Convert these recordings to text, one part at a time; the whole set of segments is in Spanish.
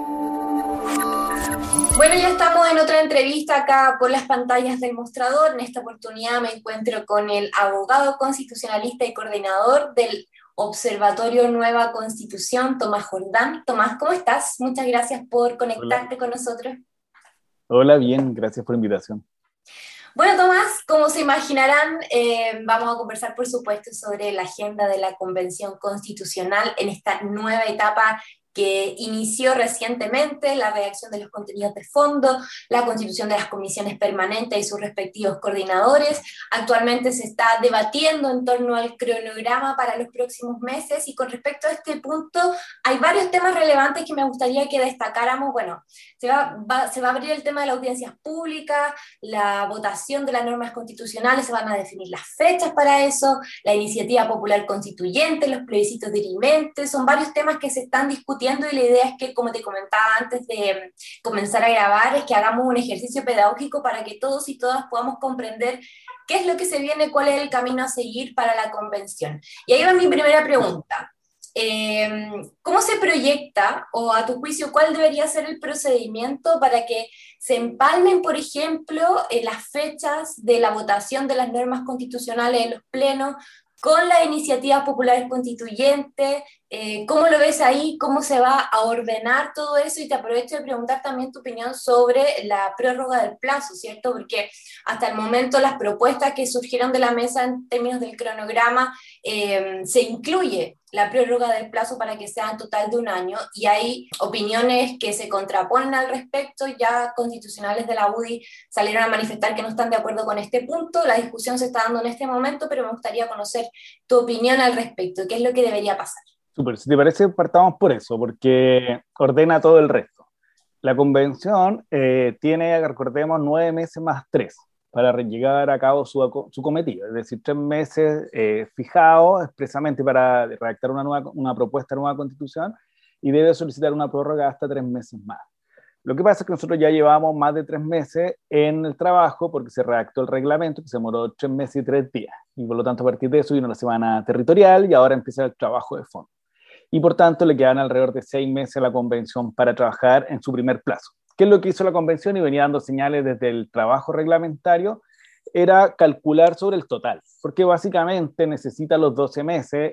Bueno, ya estamos en otra entrevista acá por las pantallas del mostrador. En esta oportunidad me encuentro con el abogado constitucionalista y coordinador del Observatorio Nueva Constitución, Tomás Jordán. Tomás, ¿cómo estás? Muchas gracias por Hola. conectarte con nosotros. Hola, bien, gracias por la invitación. Bueno, Tomás, como se imaginarán, vamos a conversar, por supuesto, sobre la agenda de la Convención Constitucional en esta nueva etapa que inició recientemente, la redacción de los contenidos de fondo, la constitución de las comisiones permanentes y sus respectivos coordinadores. Actualmente se está debatiendo en torno al cronograma para los próximos meses y con respecto a este punto hay varios temas relevantes que me gustaría que destacáramos. Bueno, se va a abrir el tema de las audiencias públicas, la votación de las normas constitucionales, se van a definir las fechas para eso, la iniciativa popular constituyente, los plebiscitos dirimentes, son varios temas que se están discutiendo y la idea es que, como te comentaba antes de comenzar a grabar, es que hagamos un ejercicio pedagógico para que todos y todas podamos comprender qué es lo que se viene, cuál es el camino a seguir para la convención. Y ahí va mi primera pregunta. ¿Cómo se proyecta, o a tu juicio, cuál debería ser el procedimiento para que se empalmen, por ejemplo, las fechas de la votación de las normas constitucionales en los plenos con las iniciativas populares constituyentes? ¿Cómo lo ves ahí? ¿Cómo se va a ordenar todo eso? Y te aprovecho de preguntar también tu opinión sobre la prórroga del plazo, ¿cierto? Porque hasta el momento las propuestas que surgieron de la mesa en términos del cronograma, se incluye la prórroga del plazo para que sea en total de un año, y hay opiniones que se contraponen al respecto. Ya constitucionales de la UDI salieron a manifestar que no están de acuerdo con este punto. La discusión se está dando en este momento, pero me gustaría conocer tu opinión al respecto. ¿Qué es lo que debería pasar? Súper, si te parece, partamos por eso, porque ordena todo el resto. La convención tiene, recordemos, 9 meses más 3 para llegar a cabo su cometido, es decir, 3 meses fijados expresamente para redactar una propuesta de nueva constitución, y debe solicitar una prórroga hasta 3 meses más. Lo que pasa es que nosotros ya llevamos más de 3 meses en el trabajo porque se redactó el reglamento, que se demoró 3 meses y 3 días, y por lo tanto a partir de eso vino la semana territorial y ahora empieza el trabajo de fondo. Y por tanto le quedan alrededor de 6 meses a la convención para trabajar en su primer plazo. ¿Qué es lo que hizo la convención? Y venía dando señales desde el trabajo reglamentario, era calcular sobre el total, porque básicamente necesita los 12 meses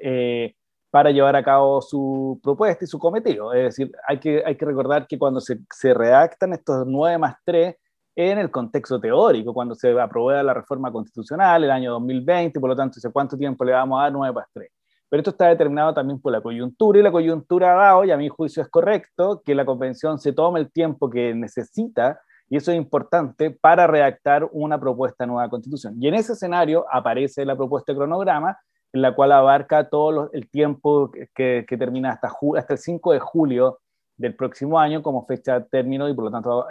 para llevar a cabo su propuesta y su cometido. Es decir, hay que recordar que cuando se redactan estos 9 más 3 en el contexto teórico, cuando se aprobó la reforma constitucional el año 2020, por lo tanto, ¿cuánto tiempo le vamos a dar? 9 más 3. Pero esto está determinado también por la coyuntura, y la coyuntura ha dado, y a mi juicio es correcto, que la convención se tome el tiempo que necesita, y eso es importante, para redactar una propuesta de nueva constitución. Y en ese escenario aparece la propuesta de cronograma, en la cual abarca todo el tiempo que termina hasta el 5 de julio del próximo año como fecha de término, y por lo tanto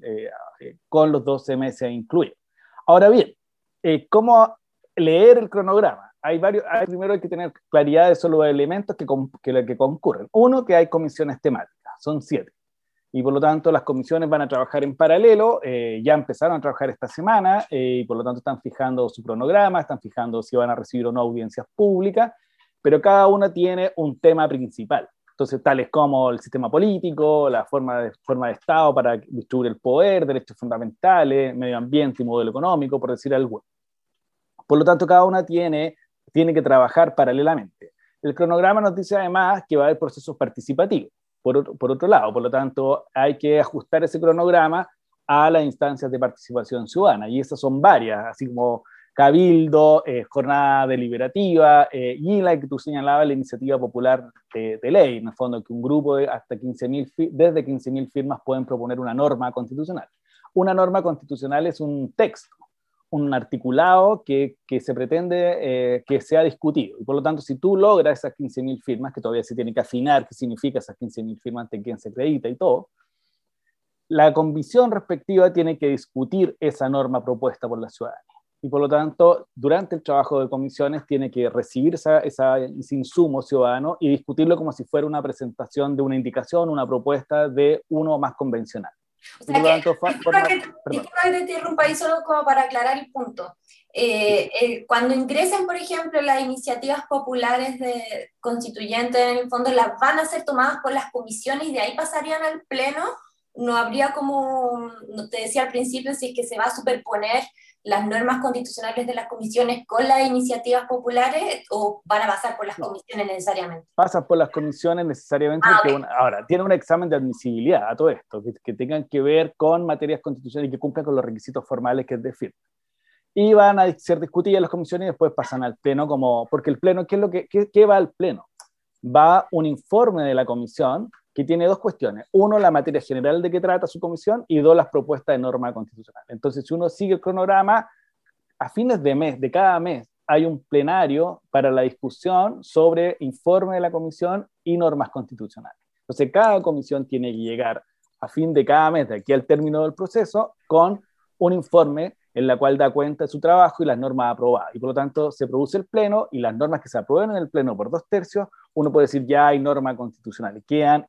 con los 12 meses incluidos. Ahora bien, ¿cómo leer el cronograma? Primero hay que tener claridad de solo los elementos que concurren. Uno, que hay comisiones temáticas, son 7. Y por lo tanto las comisiones van a trabajar en paralelo, ya empezaron a trabajar esta semana, y por lo tanto están fijando su cronograma, están fijando si van a recibir o no audiencias públicas, pero cada una tiene un tema principal. Entonces, tales como el sistema político, la forma de Estado para distribuir el poder, derechos fundamentales, medio ambiente y modelo económico, por decir algo. Por lo tanto, cada una tiene que trabajar paralelamente. El cronograma nos dice además que va a haber procesos participativos, por otro lado. Por lo tanto, hay que ajustar ese cronograma a las instancias de participación ciudadana, y esas son varias, así como cabildo, jornada deliberativa, y la que tú señalabas, la iniciativa popular de ley, en el fondo, que un grupo de hasta 15.000, desde 15.000 firmas pueden proponer una norma constitucional. Una norma constitucional es un texto, un articulado que se pretende que sea discutido. Y por lo tanto, si tú logras esas 15.000 firmas, que todavía se tiene que afinar qué significa esas 15.000 firmas, ante quién se acredita y todo, la comisión respectiva tiene que discutir esa norma propuesta por la ciudadanía. Y por lo tanto, durante el trabajo de comisiones tiene que recibir ese insumo ciudadano y discutirlo como si fuera una presentación de una indicación, una propuesta de uno más convencional. O Y por sea lo que, tanto, perdón. disculpa que te interrumpa ahí solo como para aclarar el punto. Cuando ingresen, por ejemplo, las iniciativas populares de constituyentes, en el fondo las van a ser tomadas por las comisiones y de ahí pasarían al pleno. No habría como, no te decía al principio, si es que se va a superponer las normas constitucionales de las comisiones con las iniciativas populares o van a pasar por las No, comisiones necesariamente. pasa por las comisiones necesariamente Ah, porque ok. ahora tiene un examen de admisibilidad a todo esto, que tengan que ver con materias constitucionales y que cumplan con los requisitos formales que es de firma. Y van a ser discutidas en las comisiones y después pasan al pleno como, porque el pleno, ¿qué es lo qué va al pleno? Va un informe de la comisión que tiene dos cuestiones. Uno, la materia general de que trata su comisión y dos, las propuestas de norma constitucional. Entonces, si uno sigue el cronograma, a fines de mes, de cada mes, hay un plenario para la discusión sobre informe de la comisión y normas constitucionales. Entonces, cada comisión tiene que llegar a fin de cada mes, de aquí al término del proceso, con un informe en la cual da cuenta de su trabajo y las normas aprobadas. Y por lo tanto, se produce el pleno y las normas que se aprueban en el pleno por 2/3, uno puede decir ya hay norma constitucional y quedan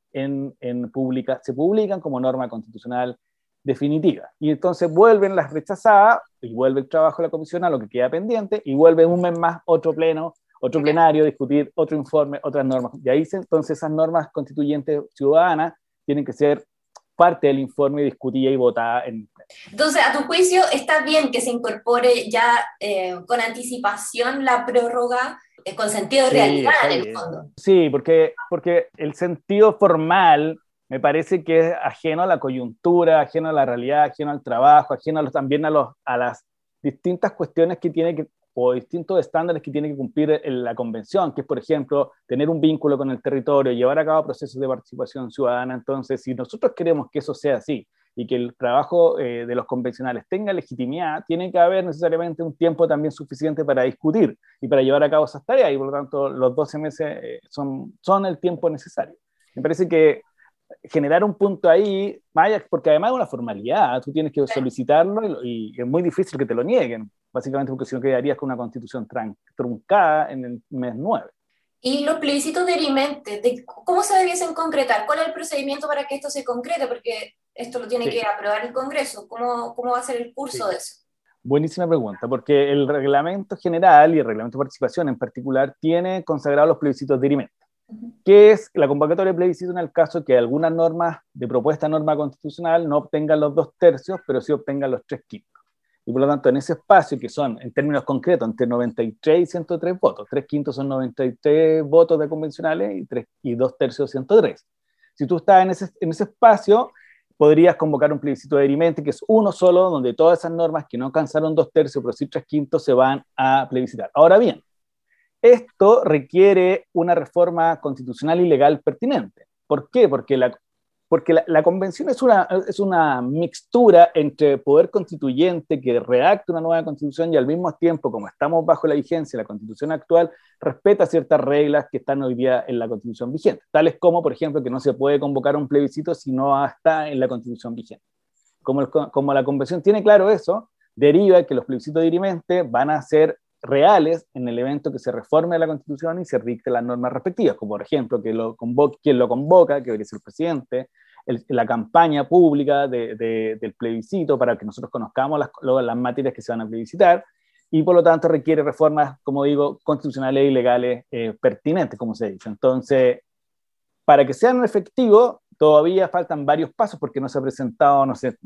se publican como norma constitucional definitiva. Y entonces vuelven las rechazadas y vuelve el trabajo de la comisión a lo que queda pendiente y vuelve un mes más otro pleno, otro plenario, discutir otro informe, otras normas. Y ahí entonces esas normas constituyentes ciudadanas tienen que ser parte del informe discutida y votada en. Entonces, a tu juicio, ¿está bien que se incorpore ya con anticipación la prórroga con sentido de Sí, realidad está en el bien. fondo? Sí, porque el sentido formal me parece que es ajeno a la coyuntura, ajeno a la realidad, ajeno al trabajo, ajeno también a las distintas cuestiones que tiene que, o distintos estándares que tiene que cumplir la convención, que es, por ejemplo, tener un vínculo con el territorio, llevar a cabo procesos de participación ciudadana. Entonces, si nosotros queremos que eso sea así y que el trabajo de los convencionales tenga legitimidad, tiene que haber necesariamente un tiempo también suficiente para discutir y para llevar a cabo esas tareas, y por lo tanto los 12 meses son el tiempo necesario. Me parece que generar un punto ahí, porque además es una formalidad, tú tienes que solicitarlo y es muy difícil que te lo nieguen, básicamente porque si no quedarías con una constitución truncada en el mes 9. Y los plebiscitos dirimentes, ¿cómo se debiesen concretar? ¿Cuál es el procedimiento para que esto se concrete? Porque esto lo tiene que Sí, aprobar el Congreso. ¿Cómo va a ser el curso sí. de eso? Buenísima pregunta, porque el reglamento general y el reglamento de participación en particular tiene consagrados los plebiscitos dirimentes, que es la convocatoria de plebiscito en el caso que algunas normas de propuesta de norma constitucional no obtengan los 2/3, pero sí obtengan los 3/5. Y por lo tanto, en ese espacio, que son, en términos concretos, entre 93 y 103 votos, 3/5 son 93 votos de convencionales y 2/3 103. Si tú estás en ese espacio, podrías convocar un plebiscito de dirimente, que es uno solo, donde todas esas normas que no alcanzaron 2/3, pero sí 3/5, se van a plebiscitar. Ahora bien, esto requiere una reforma constitucional y legal pertinente. ¿Por qué? Porque la convención es una mixtura entre poder constituyente que redacta una nueva constitución y al mismo tiempo, como estamos bajo la vigencia de la constitución actual, respeta ciertas reglas que están hoy día en la constitución vigente, tales como, por ejemplo, que no se puede convocar un plebiscito si no está en la constitución vigente. Como la convención tiene claro eso, deriva que los plebiscitos dirimentes van a ser reales en el evento que se reforme la Constitución y se dicte las normas respectivas, como por ejemplo quien lo convoca, que debería ser el presidente, la campaña pública del plebiscito para que nosotros conozcamos las materias que se van a plebiscitar, y por lo tanto requiere reformas, como digo, constitucionales y legales pertinentes, como se ha dicho. Entonces, para que sean efectivos, todavía faltan varios pasos porque no se ha presentado, no sé,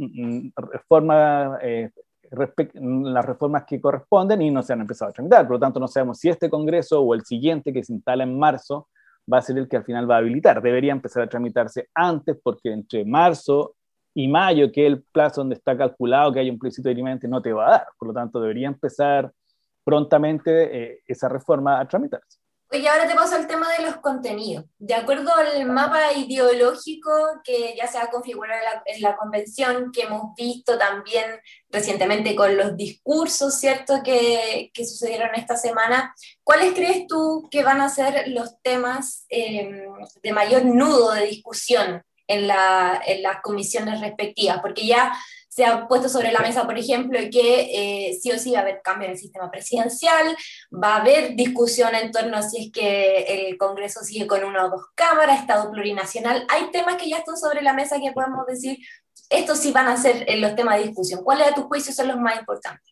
las reformas que corresponden y no se han empezado a tramitar. Por lo tanto, no sabemos si este Congreso o el siguiente, que se instala en marzo, va a ser el que al final va a habilitar. Debería empezar a tramitarse antes, porque entre marzo y mayo, que es el plazo donde está calculado que hay un plebiscito dirimente, no te va a dar. Por lo tanto, debería empezar prontamente esa reforma a tramitarse. Oye, ahora te paso al tema de los contenidos. De acuerdo al mapa ideológico que ya se ha configurado en la convención, que hemos visto también recientemente con los discursos, ¿cierto?, que sucedieron esta semana, ¿cuáles crees tú que van a ser los temas de mayor nudo de discusión en las comisiones respectivas? Porque ya se ha puesto sobre la mesa, por ejemplo, que sí o sí va a haber cambio en el sistema presidencial, va a haber discusión en torno a si es que el Congreso sigue con una o dos cámaras, Estado plurinacional. Hay temas que ya están sobre la mesa que podemos decir estos sí van a ser los temas de discusión. ¿Cuáles a tu juicio son los más importantes?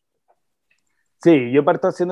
Sí, yo parto haciendo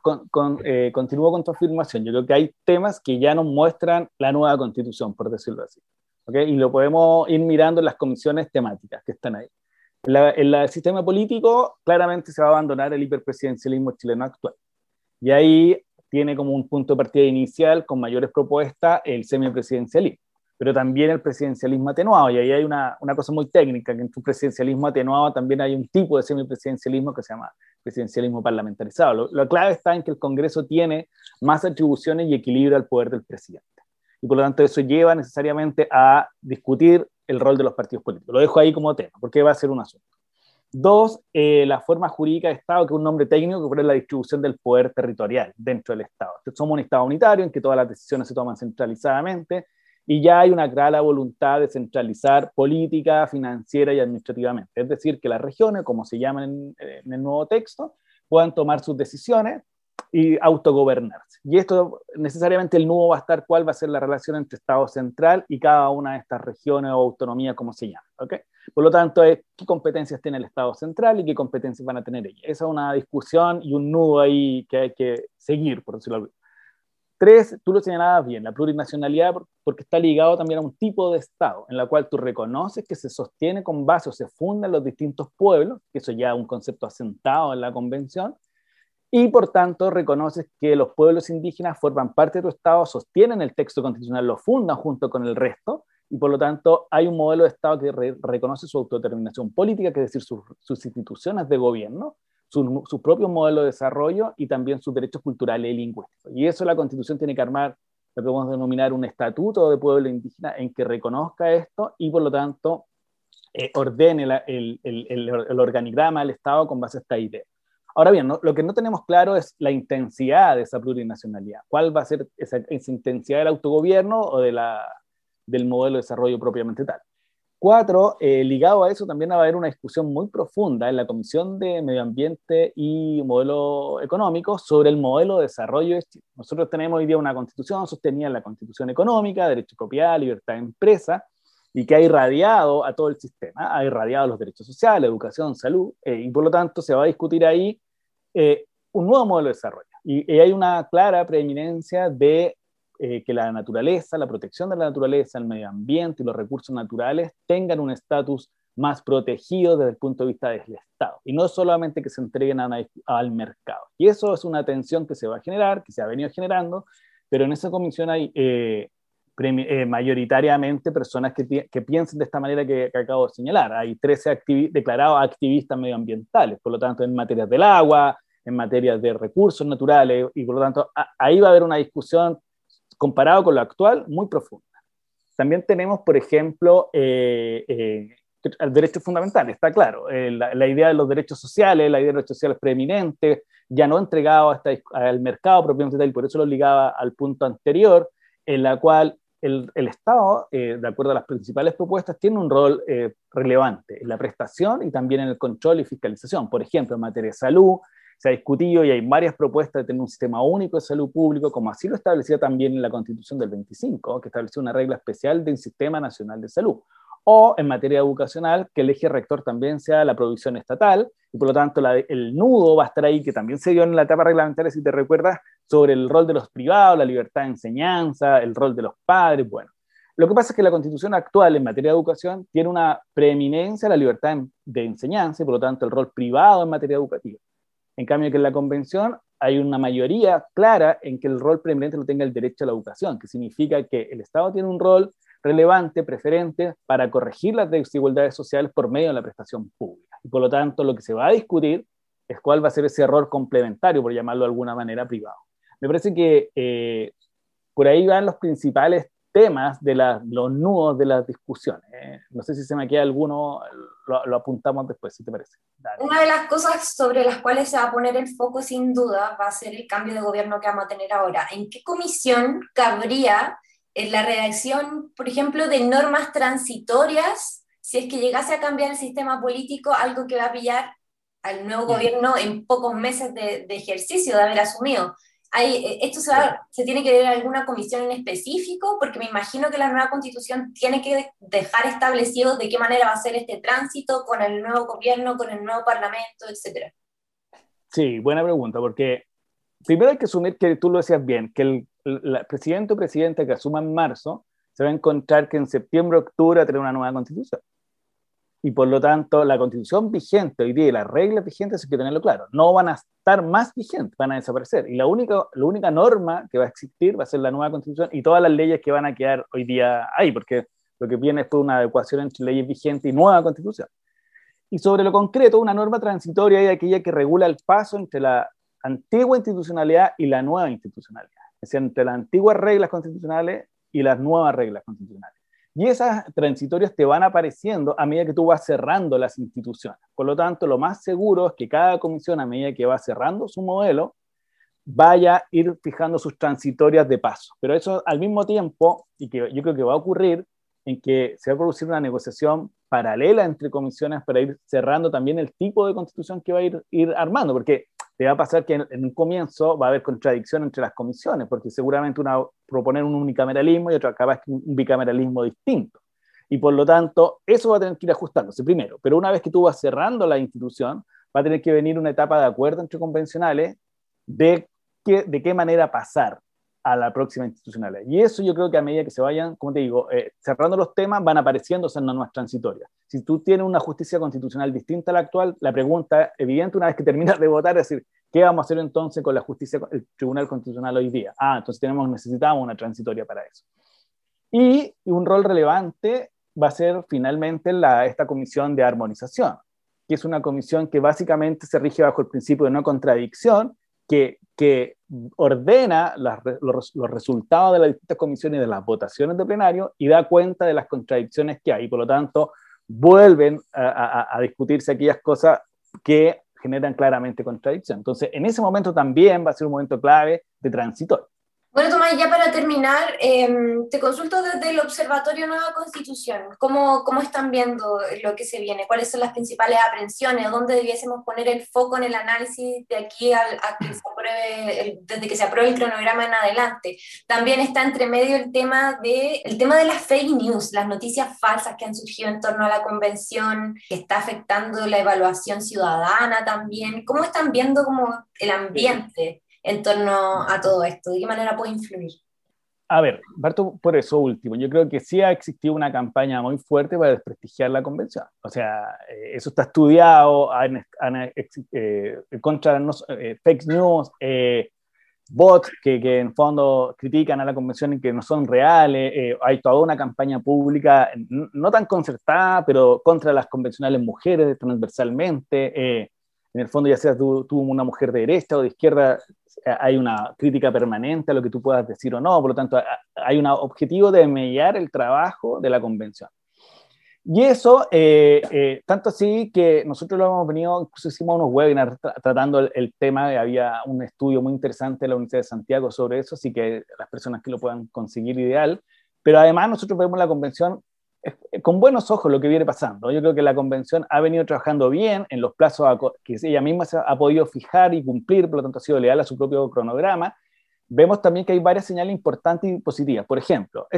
continúo con tu afirmación. Yo creo que hay temas que ya nos muestran la nueva constitución, por decirlo así. ¿Okay? Y lo podemos ir mirando en las comisiones temáticas que están ahí. En el sistema político, claramente se va a abandonar el hiperpresidencialismo chileno actual. Y ahí tiene como un punto de partida inicial con mayores propuestas el semipresidencialismo, pero también el presidencialismo atenuado. Y ahí hay una cosa muy técnica, que en tu presidencialismo atenuado también hay un tipo de semipresidencialismo que se llama presidencialismo parlamentarizado. La clave está en que el Congreso tiene más atribuciones y equilibra el poder del presidente. Y por lo tanto eso lleva necesariamente a discutir el rol de los partidos políticos. Lo dejo ahí como tema, porque va a ser un asunto. Dos, la forma jurídica de Estado, que es un nombre técnico que es la distribución del poder territorial dentro del Estado. Entonces, somos un Estado unitario en que todas las decisiones se toman centralizadamente y ya hay una clara voluntad de centralizar política, financiera y administrativamente. Es decir, que las regiones, como se llaman en el nuevo texto, puedan tomar sus decisiones y autogobernarse. Y esto necesariamente el nudo va a estar cuál va a ser la relación entre Estado central y cada una de estas regiones o autonomías, como se llama. ¿Okay? Por lo tanto, es qué competencias tiene el Estado central y qué competencias van a tener ellos. Esa es una discusión y un nudo ahí que hay que seguir, por decirlo así. Tres, tú lo señalabas bien, la plurinacionalidad, porque está ligado también a un tipo de Estado, en la cual tú reconoces que se sostiene con base o se fundan los distintos pueblos, que eso ya es un concepto asentado en la Convención, y por tanto reconoces que los pueblos indígenas forman parte de tu Estado, sostienen el texto constitucional, lo fundan junto con el resto, y por lo tanto hay un modelo de Estado que reconoce su autodeterminación política, que es decir, sus instituciones de gobierno, su propio modelo de desarrollo y también sus derechos culturales y lingüísticos. Y eso la Constitución tiene que armar lo que podemos denominar un estatuto de pueblo indígena en que reconozca esto y por lo tanto ordene el organigrama del Estado con base a esta idea. Ahora bien, lo que no tenemos claro es la intensidad de esa plurinacionalidad. ¿Cuál va a ser esa intensidad del autogobierno o del modelo de desarrollo propiamente tal? Cuatro, ligado a eso también va a haber una discusión muy profunda en la Comisión de Medio Ambiente y Modelo Económico sobre el modelo de desarrollo de Chile. Nosotros tenemos hoy día una constitución sostenida en la constitución económica, derecho de propiedad, libertad de empresa, y que ha irradiado a todo el sistema, ha irradiado los derechos sociales, educación, salud, y por lo tanto se va a discutir ahí un nuevo modelo de desarrollo. Y hay una clara preeminencia de que la naturaleza, la protección de la naturaleza, el medio ambiente y los recursos naturales tengan un estatus más protegido desde el punto de vista del Estado, y no solamente que se entreguen al mercado. Y eso es una tensión que se va a generar, que se ha venido generando, pero en esa comisión hay mayoritariamente personas que piensen de esta manera que acabo de señalar. Hay 13 declarados activistas medioambientales, por lo tanto, en materias del agua, en materias de recursos naturales, y por lo tanto, ahí va a haber una discusión comparado con lo actual, muy profunda. También tenemos, por ejemplo, derechos fundamentales, está claro, la idea de los derechos sociales, la idea de los derechos sociales preeminentes, ya no entregados al mercado propiamente tal, y por eso lo ligaba al punto anterior, en la cual el Estado, de acuerdo a las principales propuestas, tiene un rol relevante en la prestación y también en el control y fiscalización. Por ejemplo, en materia de salud, se ha discutido y hay varias propuestas de tener un sistema único de salud público, como así lo establecía también en la Constitución del 25, que estableció una regla especial del Sistema Nacional de Salud. O en materia educacional, que el eje rector también sea la provisión estatal, y por lo tanto el nudo va a estar ahí, que también se dio en la etapa reglamentaria, si te recuerdas, sobre el rol de los privados, la libertad de enseñanza, el rol de los padres. Bueno, lo que pasa es que la Constitución actual en materia de educación tiene una preeminencia a la libertad de enseñanza, y por lo tanto el rol privado en materia educativa. En cambio, que en la Convención hay una mayoría clara en que el rol preeminente lo tenga el derecho a la educación, que significa que el Estado tiene un rol relevante, preferente, para corregir las desigualdades sociales por medio de la prestación pública. Y por lo tanto, lo que se va a discutir es cuál va a ser ese error complementario, por llamarlo de alguna manera, privado. Me parece que por ahí van los principales temas de los nudos de las discusiones. No sé si se me queda alguno, lo apuntamos después, si te parece. Dale. Una de las cosas sobre las cuales se va a poner el foco sin duda va a ser el cambio de gobierno que vamos a tener ahora. ¿En qué comisión cabría la redacción, por ejemplo, de normas transitorias si es que llegase a cambiar el sistema político, algo que va a pillar al nuevo gobierno en pocos meses de ejercicio, de haber asumido? ¿Esto se tiene que ver en alguna comisión en específico? Porque me imagino que la nueva constitución tiene que dejar establecido de qué manera va a ser este tránsito con el nuevo gobierno, con el nuevo parlamento, etcétera. Sí, buena pregunta, porque primero hay que asumir que tú lo decías bien, que el presidente o presidenta que asuma en marzo se va a encontrar que en septiembre o octubre va a tener una nueva constitución. Y por lo tanto, la constitución vigente hoy día y las reglas vigentes hay que tenerlo claro. No van a estar más vigentes, van a desaparecer. Y la única norma que va a existir va a ser la nueva constitución y todas las leyes que van a quedar hoy día ahí, porque lo que viene es una adecuación entre leyes vigentes y nueva constitución. Y sobre lo concreto, una norma transitoria es aquella que regula el paso entre la antigua institucionalidad y la nueva institucionalidad. Es decir, entre las antiguas reglas constitucionales y las nuevas reglas constitucionales. Y esas transitorias te van apareciendo a medida que tú vas cerrando las instituciones. Por lo tanto, lo más seguro es que cada comisión, a medida que va cerrando su modelo, vaya a ir fijando sus transitorias de paso. Pero eso al mismo tiempo, y que yo creo que va a ocurrir, en que se va a producir una negociación paralela entre comisiones para ir cerrando también el tipo de constitución que va a ir armando, porque te va a pasar que en un comienzo va a haber contradicción entre las comisiones, porque seguramente una proponer un unicameralismo y otra capaz que un bicameralismo distinto. Y por lo tanto, eso va a tener que ir ajustándose primero. Pero una vez que tú vas cerrando la institución, va a tener que venir una etapa de acuerdo entre convencionales de qué manera pasar a la próxima institucionalidad. Y eso yo creo que a medida que se vayan, como te digo, cerrando los temas, van apareciendo esas normas transitorias. Si tú tienes una justicia constitucional distinta a la actual, la pregunta evidente una vez que terminas de votar es decir, ¿qué vamos a hacer entonces con la justicia, el Tribunal Constitucional hoy día? Entonces necesitamos una transitoria para eso. Y un rol relevante va a ser finalmente esta comisión de armonización, que es una comisión que básicamente se rige bajo el principio de no contradicción, que ordena los resultados de las distintas comisiones y de las votaciones de plenario y da cuenta de las contradicciones que hay. Y por lo tanto, vuelven a discutirse aquellas cosas que generan claramente contradicción. Entonces, en ese momento también va a ser un momento clave de transitorio. Bueno, Tomás, ya para terminar, te consulto desde el Observatorio Nueva Constitución. ¿Cómo están viendo lo que se viene? ¿Cuáles son las principales aprensiones? ¿Dónde debiésemos poner el foco en el análisis de aquí a que se apruebe, desde que se apruebe el cronograma en adelante? También está entre medio el tema de las fake news, las noticias falsas que han surgido en torno a la convención, que está afectando la evaluación ciudadana también. ¿Cómo están viendo como el ambiente en torno a todo esto? ¿De qué manera puede influir? A ver, parto por eso último. Yo creo que sí ha existido una campaña muy fuerte para desprestigiar la convención. O sea, eso está estudiado, contra fake news, bots que en fondo critican a la convención y que no son reales. Hay toda una campaña pública, no tan concertada, pero contra las convencionales mujeres transversalmente. En el fondo, ya seas tú una mujer de derecha o de izquierda, hay una crítica permanente a lo que tú puedas decir o no, por lo tanto hay un objetivo de mediar el trabajo de la convención. Y eso, tanto así que nosotros lo hemos venido, incluso hicimos unos webinars tratando el tema, había un estudio muy interesante de la Universidad de Santiago sobre eso, así que las personas que lo puedan conseguir ideal, pero además nosotros vemos la convención con buenos ojos lo que viene pasando. Yo creo que la convención ha venido trabajando bien en los plazos que ella misma se ha podido fijar y cumplir, por lo tanto ha sido leal a su propio cronograma. Vemos también que hay varias señales importantes y positivas. Por ejemplo,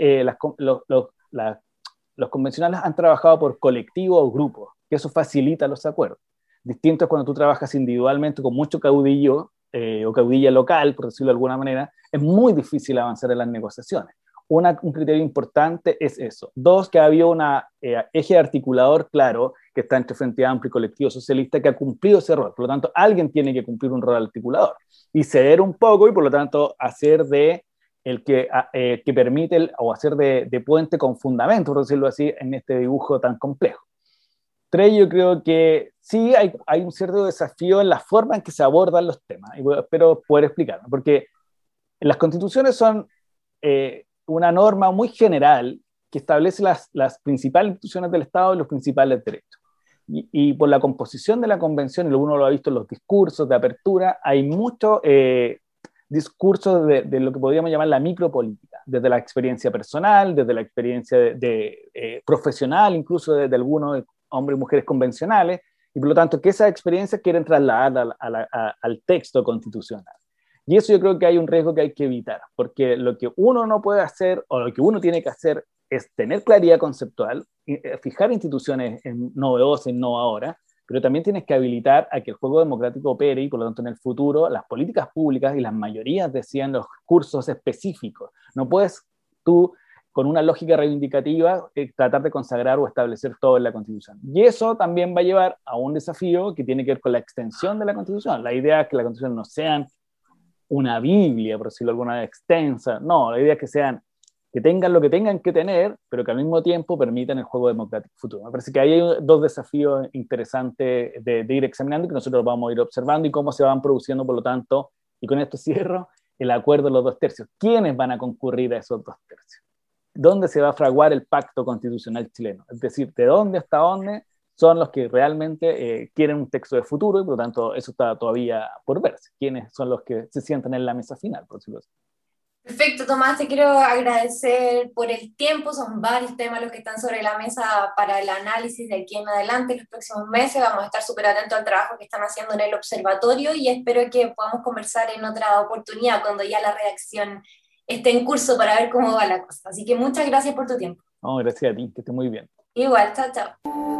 los convencionales han trabajado por colectivo o grupo, que eso facilita los acuerdos. Distinto es cuando tú trabajas individualmente con mucho caudillo o caudilla local, por decirlo de alguna manera, es muy difícil avanzar en las negociaciones. Un criterio importante es eso. Dos, que ha habido un eje articulador claro que está entre Frente Amplio y Colectivo Socialista que ha cumplido ese rol. Por lo tanto, alguien tiene que cumplir un rol articulador y ceder un poco y por lo tanto hacer de el que permite o hacer de puente con fundamento, por decirlo así, en este dibujo tan complejo. Tres, yo creo que sí hay un cierto desafío en la forma en que se abordan los temas y espero poder explicarlo, porque las constituciones son una norma muy general que establece las principales instituciones del Estado y los principales derechos. Y por la composición de la convención, y uno lo ha visto en los discursos de apertura, hay mucho discurso de lo que podríamos llamar la micropolítica, desde la experiencia personal, desde la experiencia profesional, incluso de algunos hombres y mujeres convencionales, y por lo tanto que esas experiencias quieren trasladar al texto constitucional. Y eso yo creo que hay un riesgo que hay que evitar, porque lo que uno no puede hacer o lo que uno tiene que hacer es tener claridad conceptual, fijar instituciones novedosas, innovadoras, pero también tienes que habilitar a que el juego democrático opere y por lo tanto en el futuro las políticas públicas y las mayorías decían los cursos específicos. No puedes tú con una lógica reivindicativa tratar de consagrar o establecer todo en la Constitución. Y eso también va a llevar a un desafío que tiene que ver con la extensión de la Constitución. La idea es que la Constitución no sean una Biblia, por decirlo alguna vez, extensa. No, la idea es que sean, que tengan lo que tengan que tener, pero que al mismo tiempo permitan el juego democrático futuro. Me parece que ahí hay dos desafíos interesantes de ir examinando que nosotros vamos a ir observando y cómo se van produciendo, por lo tanto, y con esto cierro, el acuerdo de los 2/3. ¿Quiénes van a concurrir a esos 2/3? ¿Dónde se va a fraguar el pacto constitucional chileno? Es decir, ¿de dónde hasta dónde son los que realmente quieren un texto de futuro? Y por lo tanto, eso está todavía por verse. ¿Quiénes son los que se sientan en la mesa final, por decirlo así? Perfecto, Tomás, te quiero agradecer por el tiempo. Son varios temas los que están sobre la mesa para el análisis de aquí en adelante, en los próximos meses. Vamos a estar súper atentos al trabajo que están haciendo en el observatorio y espero que podamos conversar en otra oportunidad cuando ya la redacción esté en curso para ver cómo va la cosa. Así que muchas gracias por tu tiempo. No, gracias a ti, que esté muy bien. Igual, chao, chao.